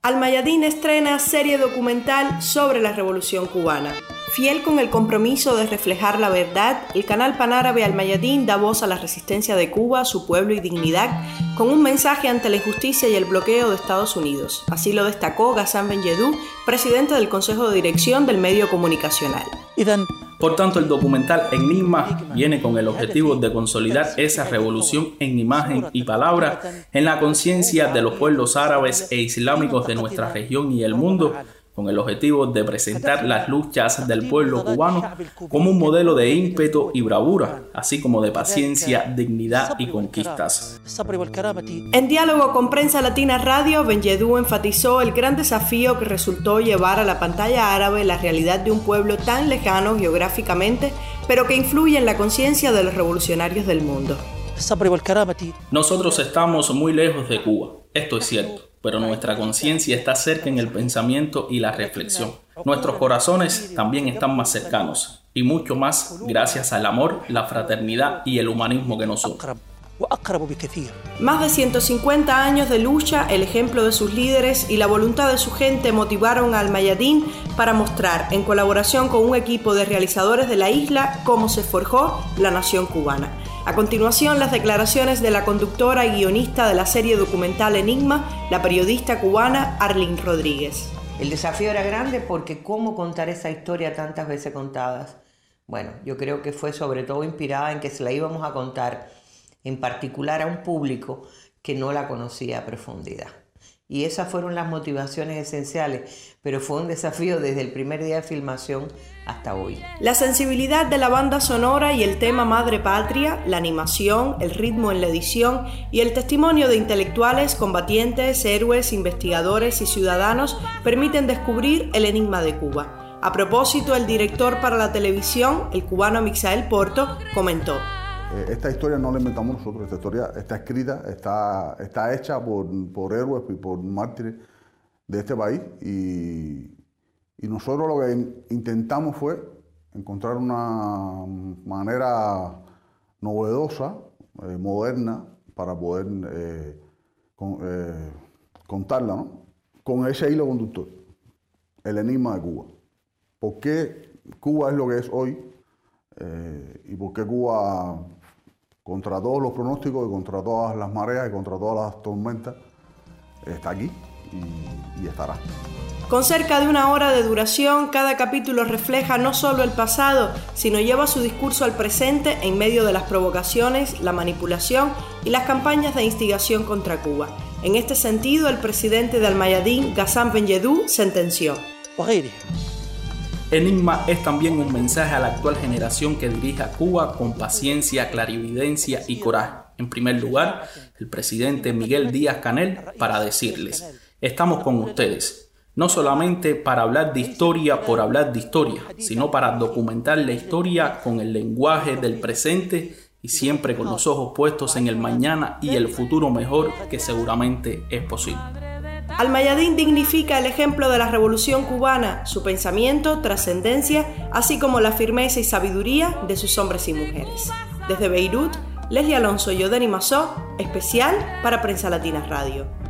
Al-Mayadin estrena serie documental sobre la Revolución Cubana. Fiel con el compromiso de reflejar la verdad, el canal panárabe Al-Mayadin da voz a la resistencia de Cuba, su pueblo y dignidad, con un mensaje ante la injusticia y el bloqueo de Estados Unidos. Así lo destacó Ghassan Benjedou, presidente del Consejo de Dirección del Medio Comunicacional. Por tanto, el documental Enigma viene con el objetivo de consolidar esa revolución en imagen y palabra en la conciencia de los pueblos árabes e islámicos de nuestra región y el mundo, con el objetivo de presentar las luchas del pueblo cubano como un modelo de ímpetu y bravura, así como de paciencia, dignidad y conquistas. En diálogo con Prensa Latina Radio, Benjedou enfatizó el gran desafío que resultó llevar a la pantalla árabe la realidad de un pueblo tan lejano geográficamente, pero que influye en la conciencia de los revolucionarios del mundo. Nosotros estamos muy lejos de Cuba, esto es cierto, pero nuestra conciencia está cerca en el pensamiento y la reflexión. Nuestros corazones también están más cercanos, y mucho más gracias al amor, la fraternidad y el humanismo que nos une. Más de 150 años de lucha, el ejemplo de sus líderes y la voluntad de su gente motivaron a Al-Mayadin para mostrar, en colaboración con un equipo de realizadores de la isla, cómo se forjó la nación cubana. A continuación, las declaraciones de la conductora y guionista de la serie documental Enigma, la periodista cubana Arlene Rodríguez. El desafío era grande porque ¿cómo contar esa historia tantas veces contadas? Bueno, yo creo que fue sobre todo inspirada en que se la íbamos a contar en particular a un público que no la conocía a profundidad. Y esas fueron las motivaciones esenciales, pero fue un desafío desde el primer día de filmación hasta hoy. La sensibilidad de la banda sonora y el tema Madre Patria, la animación, el ritmo en la edición y el testimonio de intelectuales, combatientes, héroes, investigadores y ciudadanos permiten descubrir el enigma de Cuba. A propósito, el director para la televisión, el cubano Mixael Porto, comentó: esta historia no la inventamos nosotros, esta historia está escrita, está hecha por héroes y por mártires de este país y nosotros lo que intentamos fue encontrar una manera novedosa, moderna, para poder contarla, ¿no? Con ese hilo conductor, el enigma de Cuba. ¿Por qué Cuba es lo que es hoy? Y por qué Cuba, contra todos los pronósticos y contra todas las mareas y contra todas las tormentas, está aquí y estará. Con cerca de 1 hora de duración, cada capítulo refleja no solo el pasado, sino lleva su discurso al presente en medio de las provocaciones, la manipulación y las campañas de instigación contra Cuba. En este sentido, el presidente de Al-Mayadin, Ghassan Benjedou, sentenció: Enigma es también un mensaje a la actual generación que dirige a Cuba con paciencia, clarividencia y coraje. En primer lugar, el presidente Miguel Díaz-Canel para decirles: estamos con ustedes, no solamente para hablar de historia por hablar de historia, sino para documentar la historia con el lenguaje del presente y siempre con los ojos puestos en el mañana y el futuro mejor que seguramente es posible. Al-Mayadin dignifica el ejemplo de la Revolución Cubana, su pensamiento, trascendencia, así como la firmeza y sabiduría de sus hombres y mujeres. Desde Beirut, Leslie Alonso y Odeni Massó, especial para Prensa Latina Radio.